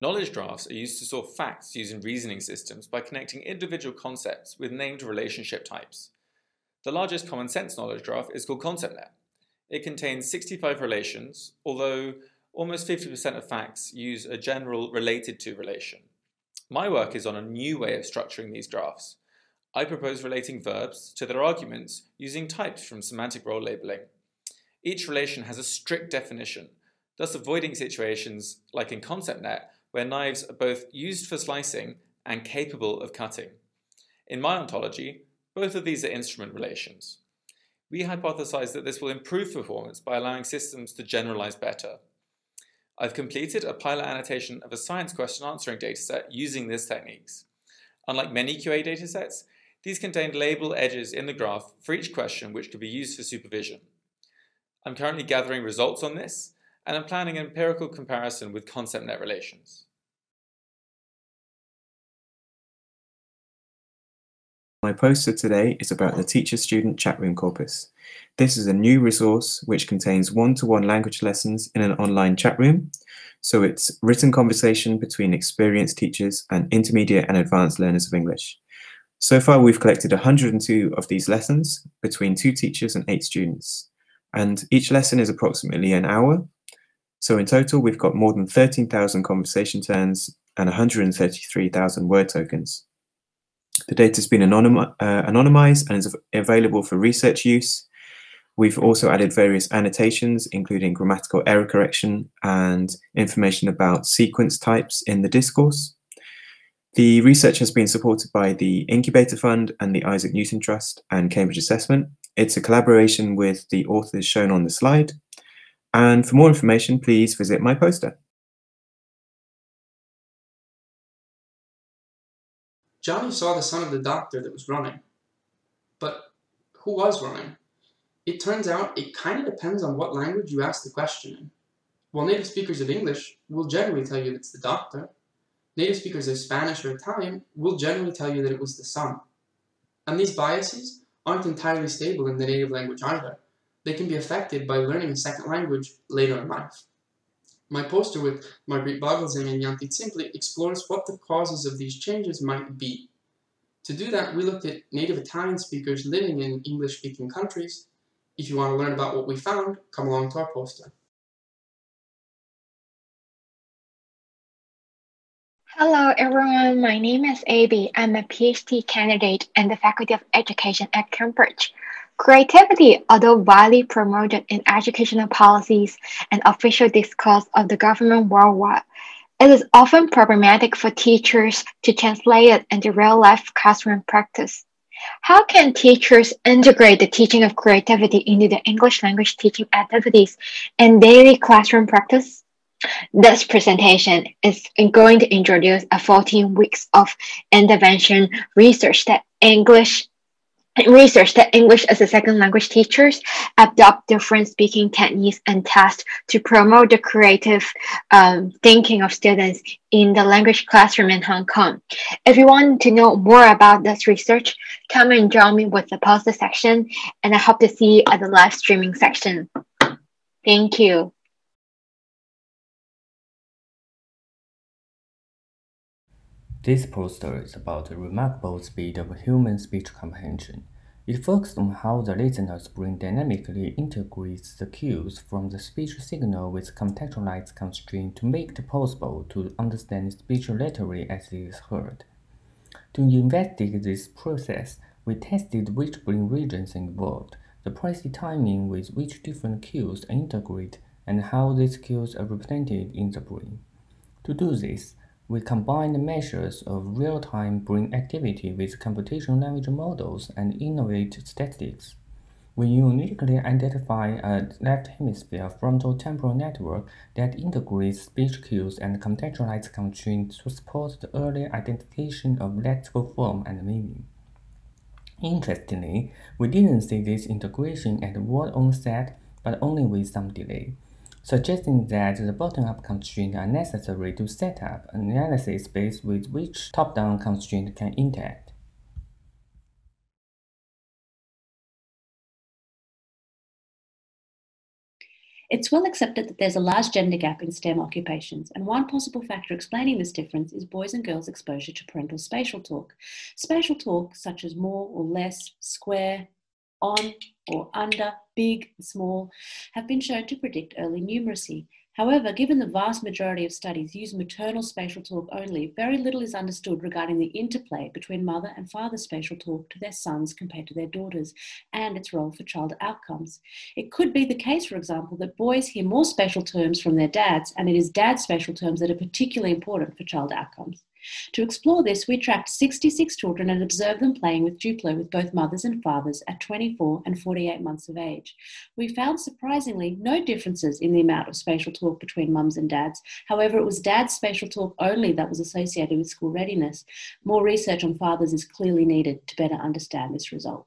Knowledge graphs are used to store facts using reasoning systems by connecting individual concepts with named relationship types. The largest common sense knowledge graph is called ConceptNet. It contains 65 relations, although almost 50% of facts use a general related to relation. My work is on a new way of structuring these graphs. I propose relating verbs to their arguments using types from semantic role labeling. Each relation has a strict definition, thus avoiding situations like in ConceptNet where knives are both used for slicing and capable of cutting. In my ontology, both of these are instrument relations. We hypothesize that this will improve performance by allowing systems to generalize better. I've completed a pilot annotation of a science question answering dataset using these techniques. Unlike many QA datasets, these contain label edges in the graph for each question which could be used for supervision. I'm currently gathering results on this, and I'm planning an empirical comparison with ConceptNet relations. My poster today is about the teacher-student chat room corpus. This is a new resource which contains one-to-one language lessons in an online chat room. So it's written conversation between experienced teachers and intermediate and advanced learners of English. So far, we've collected 102 of these lessons between 2 teachers and 8 students. And each lesson is approximately an hour. So in total, we've got more than 13,000 conversation turns and 133,000 word tokens. The data has been anonymized and is available for research use. We've also added various annotations, including grammatical error correction and information about sequence types in the discourse. The research has been supported by the Incubator Fund and the Isaac Newton Trust and Cambridge Assessment. It's a collaboration with the authors shown on the slide. And for more information, please visit my poster. Johnny saw the son of the doctor that was running. But who was running? It turns out it kind of depends on what language you ask the question in. While native speakers of English will generally tell you it's the doctor, native speakers of Spanish or Italian will generally tell you that it was the son. And these biases aren't entirely stable in the native language either. They can be affected by learning a second language later in life. My poster with Margriet Vogelsang and Janti Simply explores what the causes of these changes might be. To do that, we looked at native Italian speakers living in English-speaking countries. If you want to learn about what we found, come along to our poster. Hello everyone, my name is Abby. I'm a PhD candidate in the Faculty of Education at Cambridge. Creativity, although widely promoted in educational policies and official discourse of the government worldwide, it is often problematic for teachers to translate it into real-life classroom practice. How can teachers integrate the teaching of creativity into the English language teaching activities and daily classroom practice? This presentation is going to introduce a 14 weeks of intervention research that English as a second language teachers adopt different speaking techniques and tests to promote the creative thinking of students in the language classroom in Hong Kong. If you want to know more about this research, come and join me with the poster section, and I hope to see you at the live streaming section. Thank you. This poster is about the remarkable speed of human speech comprehension. It focuses on how the listener's brain dynamically integrates the cues from the speech signal with contextualized constraints to make it possible to understand speech literally as it is heard. To investigate this process, we tested which brain regions are involved, the precise timing with which different cues are integrated, and how these cues are represented in the brain. To do this, we combined measures of real-time brain activity with computational language models and innovative statistics. We uniquely identify a left hemisphere frontal temporal network that integrates speech cues and contextualized constraints to support the early identification of lexical form and meaning. Interestingly, we didn't see this integration at word onset, but only with some delay, suggesting that the bottom-up constraints are necessary to set up an analysis space with which top-down constraints can interact. It's well accepted that there's a large gender gap in STEM occupations, and one possible factor explaining this difference is boys' and girls' exposure to parental spatial talk. Spatial talk, such as more or less, square, on or under, big, small, have been shown to predict early numeracy. However, given the vast majority of studies use maternal spatial talk only, very little is understood regarding the interplay between mother and father spatial talk to their sons compared to their daughters, and its role for child outcomes. It could be the case, for example, that boys hear more spatial terms from their dads, and it is dad's spatial terms that are particularly important for child outcomes. To explore this, we tracked 66 children and observed them playing with Duplo with both mothers and fathers at 24 and 48 months of age. We found surprisingly no differences in the amount of spatial talk between mums and dads. However, it was dad's spatial talk only that was associated with school readiness. More research on fathers is clearly needed to better understand this result.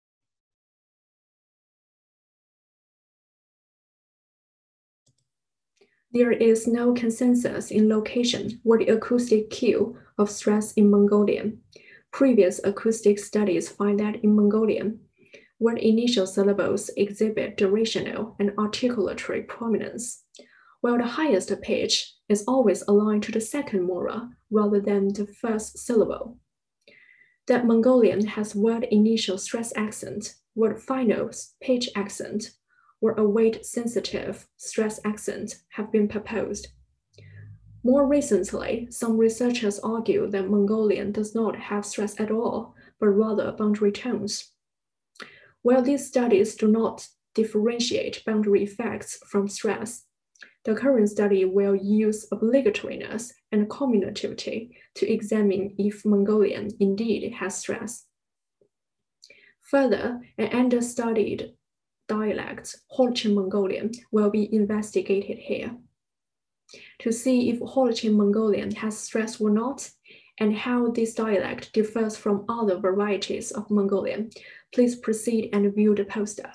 There is no consensus in location or the acoustic cue of stress in Mongolian. Previous acoustic studies find that in Mongolian, where initial syllables exhibit durational and articulatory prominence, while the highest pitch is always aligned to the second mora rather than the first syllable. That Mongolian has word initial stress accent, word final pitch accent, or a weight-sensitive stress accent have been proposed. More recently, some researchers argue that Mongolian does not have stress at all, but rather boundary tones. While these studies do not differentiate boundary effects from stress, the current study will use obligatoriness and commutativity to examine if Mongolian indeed has stress. Further, an understudied dialect, Holchin Mongolian, will be investigated here to see if Holchin Mongolian has stress or not, and how this dialect differs from other varieties of Mongolian. Please proceed and view the poster.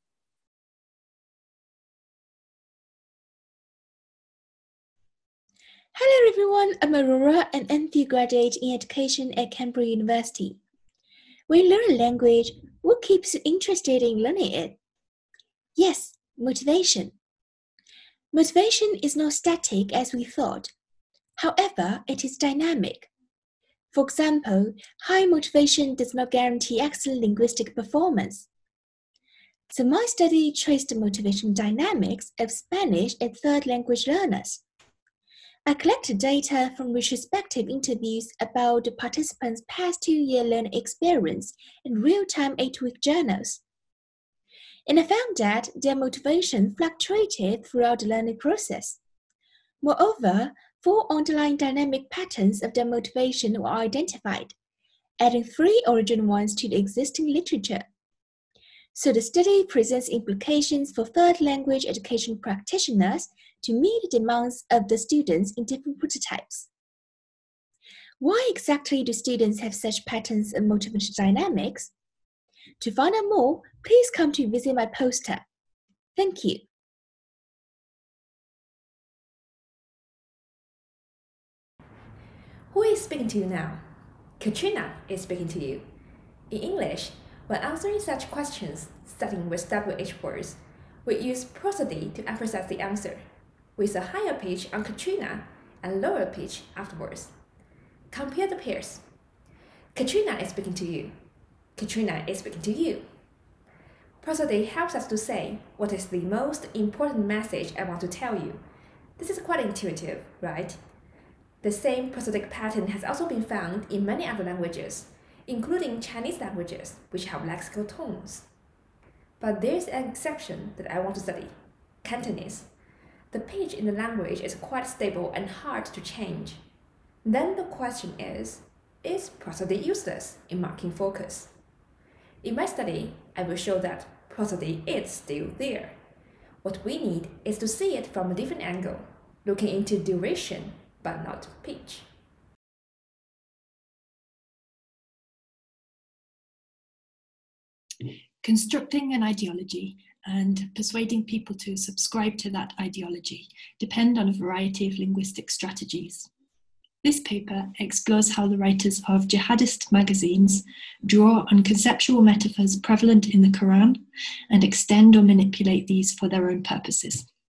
Hello everyone, I'm Aurora, an MPhil graduate in education at Cambridge University. When you learn a language, what keeps you interested in learning it? Yes, motivation. Motivation is not static as we thought. However, it is dynamic. For example, high motivation does not guarantee excellent linguistic performance. So my study traced the motivation dynamics of Spanish and third language learners. I collected data from retrospective interviews about the participants' past 2-year learning experience in real-time 8-week journals. And I found that their motivation fluctuated throughout the learning process. Moreover, 4 underlying dynamic patterns of their motivation were identified, adding 3 original ones to the existing literature. So the study presents implications for third language education practitioners to meet the demands of the students in different prototypes. Why exactly do students have such patterns of motivation dynamics? To find out more, please come to visit my poster. Thank you. Who is speaking to you now? Katrina is speaking to you. In English, when answering such questions starting with WH words, we use prosody to emphasize the answer, with a higher pitch on Katrina and lower pitch afterwards. Compare the pairs. Katrina is speaking to you. Katrina is speaking to you. Prosody helps us to say what is the most important message I want to tell you. This is quite intuitive, right? The same prosodic pattern has also been found in many other languages, including Chinese languages, which have lexical tones. But there's an exception that I want to study, Cantonese. The pitch in the language is quite stable and hard to change. Then the question is prosody useless in marking focus? In my study, I will show that prosody is still there. What we need is to see it from a different angle, looking into duration, but not pitch. Constructing an ideology and persuading people to subscribe to that ideology depend on a variety of linguistic strategies. This paper explores how the writers of jihadist magazines draw on conceptual metaphors prevalent in the Quran and extend or manipulate these for their own purposes.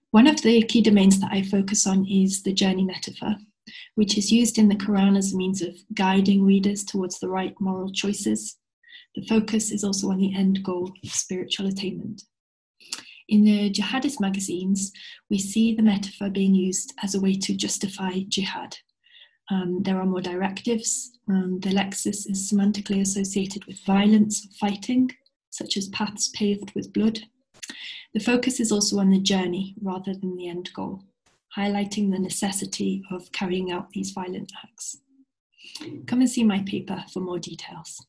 One of the key domains that I focus on is the journey metaphor, which is used in the Quran as a means of guiding readers towards the right moral choices. The focus is also on the end goal of spiritual attainment. In the jihadist magazines, we see the metaphor being used as a way to justify jihad. There are more directives. The lexis is semantically associated with violence or fighting, such as paths paved with blood. The focus is also on the journey rather than the end goal, highlighting the necessity of carrying out these violent acts. Come and see my paper for more details.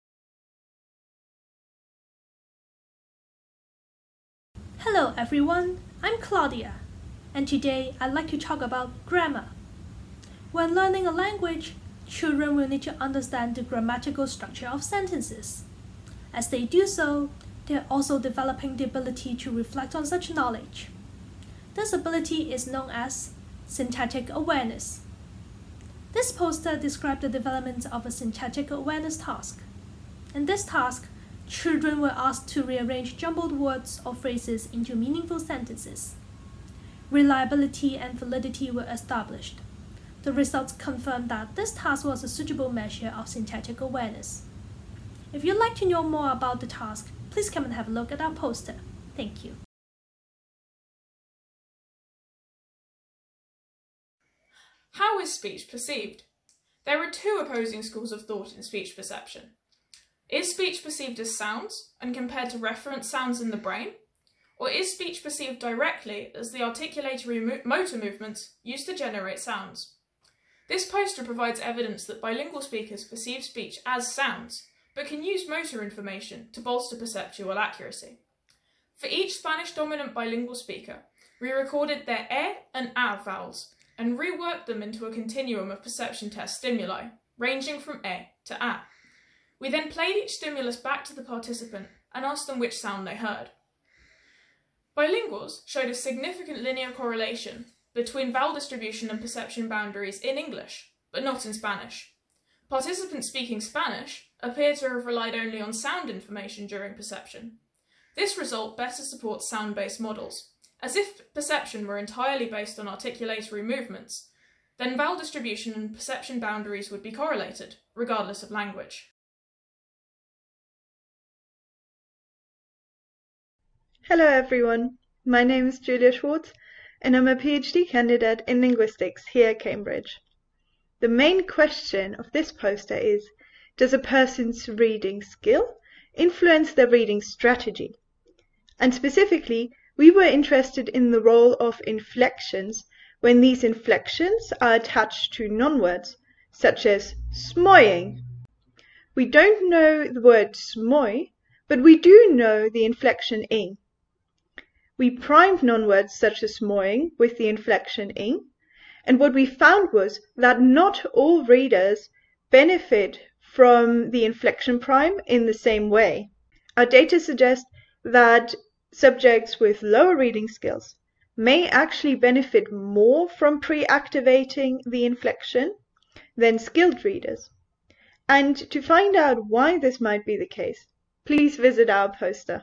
Hello everyone, I'm Claudia, and today I'd like to talk about grammar. When learning a language, children will need to understand the grammatical structure of sentences. As they do so, they are also developing the ability to reflect on such knowledge. This ability is known as syntactic awareness. This poster describes the development of a syntactic awareness task. In this task, children were asked to rearrange jumbled words or phrases into meaningful sentences. Reliability and validity were established. The results confirmed that this task was a suitable measure of syntactic awareness. If you'd like to know more about the task, please come and have a look at our poster. Thank you. How is speech perceived? There are two opposing schools of thought in speech perception. Is speech perceived as sounds and compared to reference sounds in the brain? Or is speech perceived directly as the articulatory motor movements used to generate sounds? This poster provides evidence that bilingual speakers perceive speech as sounds, but can use motor information to bolster perceptual accuracy. For each Spanish-dominant bilingual speaker, we recorded their e and a vowels and reworked them into a continuum of perception test stimuli, ranging from e to a. We then played each stimulus back to the participant and asked them which sound they heard. Bilinguals showed a significant linear correlation between vowel distribution and perception boundaries in English, but not in Spanish. Participants speaking Spanish appear to have relied only on sound information during perception. This result better supports sound-based models, as if perception were entirely based on articulatory movements, then vowel distribution and perception boundaries would be correlated, regardless of language. Hello everyone, my name is Julia Schwartz and I'm a PhD candidate in linguistics here at Cambridge. The main question of this poster is, does a person's reading skill influence their reading strategy? And specifically, we were interested in the role of inflections when these inflections are attached to non-words, such as smoying. We don't know the word smoy, but we do know the inflection ing. We primed non-words such as smoying with the inflection ing, and what we found was that not all readers benefit from the inflection prime in the same way. Our data suggest that subjects with lower reading skills may actually benefit more from pre-activating the inflection than skilled readers. And to find out why this might be the case, please visit our poster.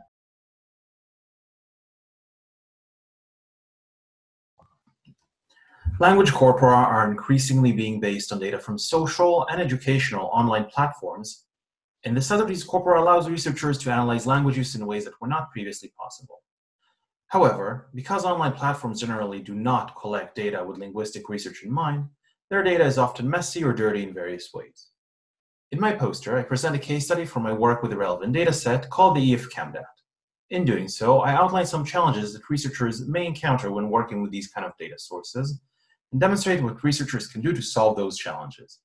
Language corpora are increasingly being based on data from social and educational online platforms, and the set of these corpora allows researchers to analyze language use in ways that were not previously possible. However, because online platforms generally do not collect data with linguistic research in mind, their data is often messy or dirty in various ways. In my poster, I present a case study from my work with a relevant data set called the EF-CAMDAT. In doing so, I outline some challenges that researchers may encounter when working with these kind of data sources, and demonstrate what researchers can do to solve those challenges.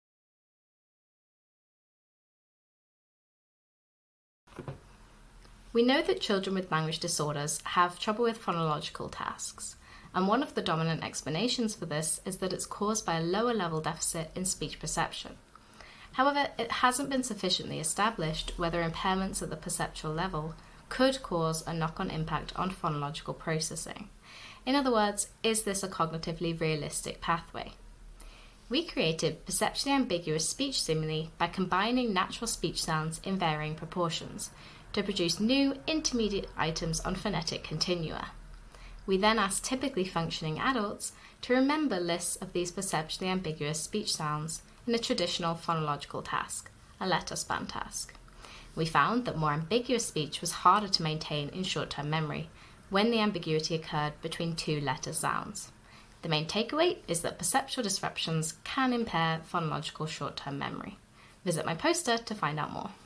We know that children with language disorders have trouble with phonological tasks, and one of the dominant explanations for this is that it's caused by a lower level deficit in speech perception. However, it hasn't been sufficiently established whether impairments at the perceptual level could cause a knock-on impact on phonological processing. In other words, is this a cognitively realistic pathway? We created perceptually ambiguous speech stimuli by combining natural speech sounds in varying proportions to produce new intermediate items on phonetic continua. We then asked typically functioning adults to remember lists of these perceptually ambiguous speech sounds in a traditional phonological task, a letter span task. We found that more ambiguous speech was harder to maintain in short-term memory when the ambiguity occurred between two letter sounds. The main takeaway is that perceptual disruptions can impair phonological short-term memory. Visit my poster to find out more.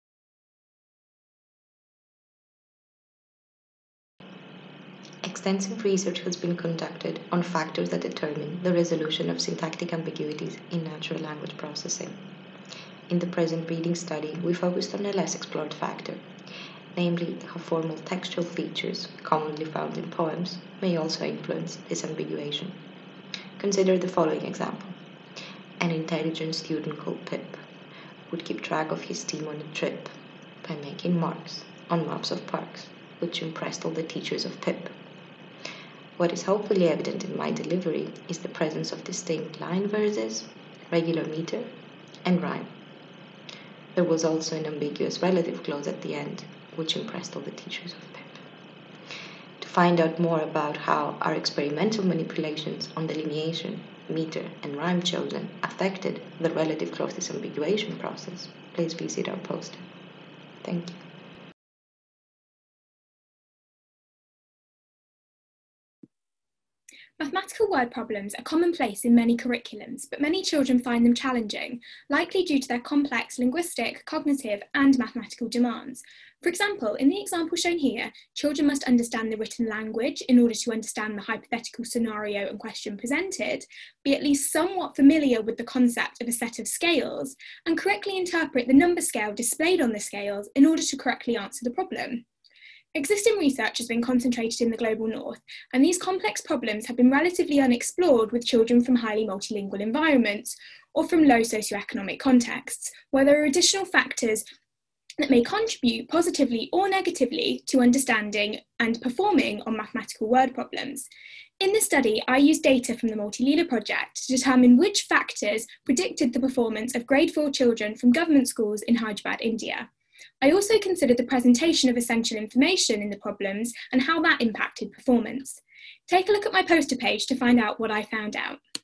Extensive research has been conducted on factors that determine the resolution of syntactic ambiguities in natural language processing. In the present reading study, we focused on a less explored factor, namely how formal textual features, commonly found in poems, may also influence disambiguation. Consider the following example. An intelligent student called Pip would keep track of his team on a trip by making marks on maps of parks, which impressed all the teachers of Pip. What is hopefully evident in my delivery is the presence of distinct line verses, regular meter, and rhyme. There was also an ambiguous relative clause at the end, which impressed all the teachers of Pip. To find out more about how our experimental manipulations on delineation, meter, and rhyme chosen affected the relative clause disambiguation process, please visit our poster. Thank you. Mathematical word problems are commonplace in many curriculums, but many children find them challenging, likely due to their complex linguistic, cognitive, and mathematical demands. For example, in the example shown here, children must understand the written language in order to understand the hypothetical scenario and question presented, be at least somewhat familiar with the concept of a set of scales, and correctly interpret the number scale displayed on the scales in order to correctly answer the problem. Existing research has been concentrated in the global north, and these complex problems have been relatively unexplored with children from highly multilingual environments or from low socioeconomic contexts, where there are additional factors that may contribute positively or negatively to understanding and performing on mathematical word problems. In the study, I used data from the Multi-Leela project to determine which factors predicted the performance of grade 4 children from government schools in Hyderabad, India. I also considered the presentation of essential information in the problems and how that impacted performance. Take a look at my poster page to find out what I found out.